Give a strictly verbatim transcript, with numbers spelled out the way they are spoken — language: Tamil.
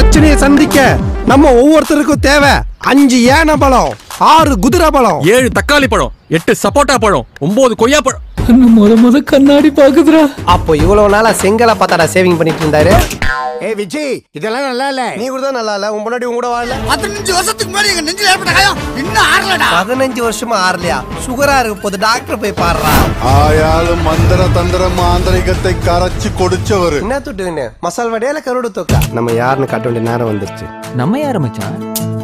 பிரச்சனையை சந்திக்க நம்ம ஒவ்வொருத்தருக்கும் தேவை அஞ்சு ஏன பழம், ஆறு குதிரை பழம், ஏழு தக்காளி பழம், எட்டு சப்போட்டா பழம், ஒன்பது கொய்யா பழம். முத முத கண்ணாடி பாக்குதுடா. அப்போ இவ்வளவு நாளா செங்கலை பார்த்தாடா சேவிங் பண்ணிட்டு இருந்தாரு. ஏய் விஜய், இதெல்லாம் நல்லா இல்ல. நீ கூட தான் நல்லா இல்ல. உன் முன்னாடி உன் கூட வாழல. பதினஞ்சு வருஷத்துக்கு முன்னாடி எங்க நெஞ்சில ஏற்பட்ட காயம் இன்னும் ஆறலடா. பதினஞ்சு வருஷமா ஆறலையா? சுகரா இருக்க போது டாக்டர் போய் பாடுறா. ஆயாலும் மந்திர தந்திர மாந்திரிகத்தை கரைச்சு கொடுச்சவர். என்ன தொட்டுன்னு மசால் வடையால கருடு தொக்கா. நம்ம யாருன்னு காட்ட வேண்டிய நேரம் வந்துருச்சு. நம்ம யாரு மச்சான்?